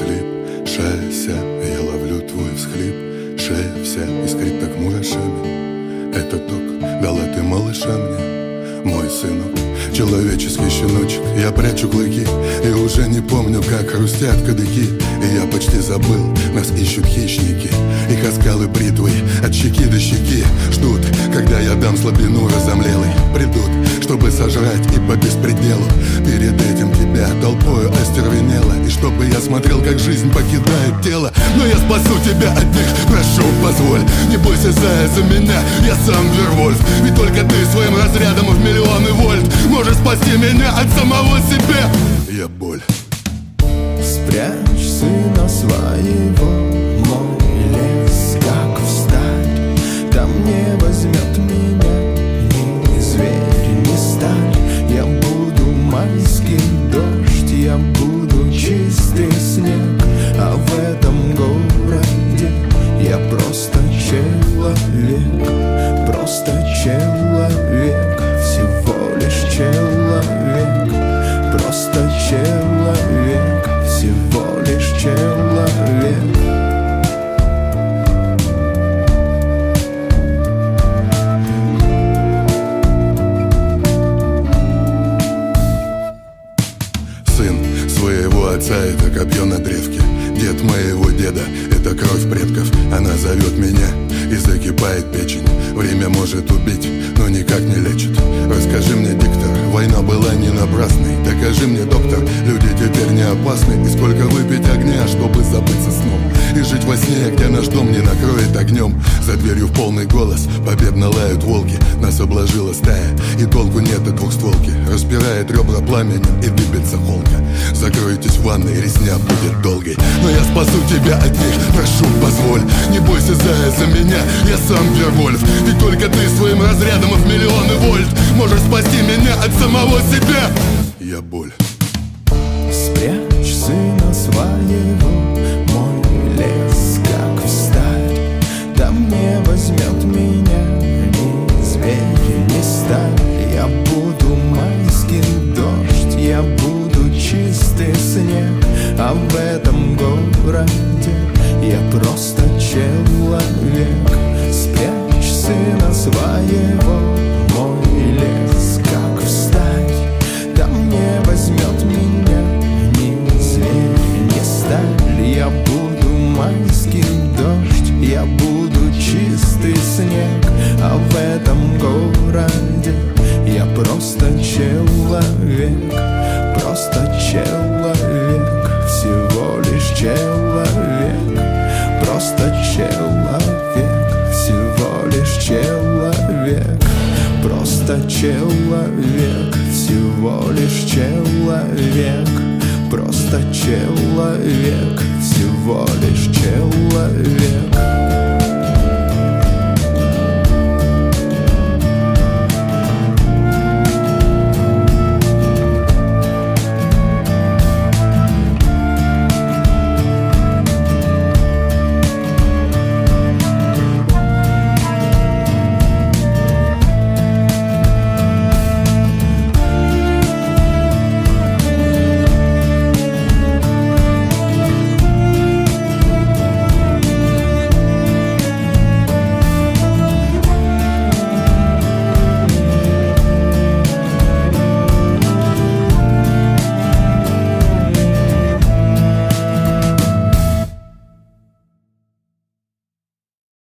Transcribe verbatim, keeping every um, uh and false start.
слипшаяся, я ловлю твой всхлип. Шея вся искрит так мурашами. Этот ток дала ты, малыша, мне, мой сынок, человеческий щеночек. Я прячу клыки и уже не помню, как хрустят кадыки. И я почти забыл, нас ищут хищники. Их оскалы бритвы от щеки до щеки ждут, когда я дам слабину разомлелой. Придут, чтобы сожрать и по беспределу. Перед этим тебя толпою остервенело. И чтобы я смотрел, как жизнь покидает тело. Но я спасу тебя от них, прошу, позволь. Не бойся, зая, за меня, я сам Вервольф. Ведь только ты своим разрядом в миллионы вольт можешь спасти меня от самого себя. Я боль. Спрячь сына своего, мой лес, как встать. Там не возьмет меня ни зверь, ни сталь. Я буду майский дождь, я буду чистый снег. А в этом городе я просто человек, просто человек, всего лишь человек, просто человек, всего лишь человек. Сын своего отца — это копье на древке. Дед моего деда — это кровь предков. Она зовет меня, и закипает печень. Время может убить, но никак не лечит. Расскажи мне, диктор, война была не напрасной. Докажи мне, доктор, люди теперь не опасны. И сколько выпить огня, чтобы забыться сном. И жить во сне, где наш дом не накроет огнем. За дверью в полный голос победно лают волки. Нас обложила стая, и толку нет от двухстволки. Распирает ребра пламенем и дыбится холка. Закройтесь в ванной, резня будет долгой. Но я спасу тебя от них, прошу, позволь. Не бойся, зая, за меня, я сам Вервольф. Ведь только ты своим разрядом в миллионы вольт можешь спасти меня от самого себя. Я боль. Спрячь сына своего, мой лес, как встать. Там не возьмет меня ни зверь, ни сталь. Я буду майский дождь, я буду чистый снег. А в этом городе я просто человек. Спрячь сына своего, мой лес, как встать. Там не возьмет меня ни зверь, ни сталь. Я буду майский дождь, я буду чистый снег. А в этом городе я просто человек, просто человек, всего лишь человек, просто человек, всего лишь человек, просто человек, всего лишь человек, просто человек, всего лишь человек.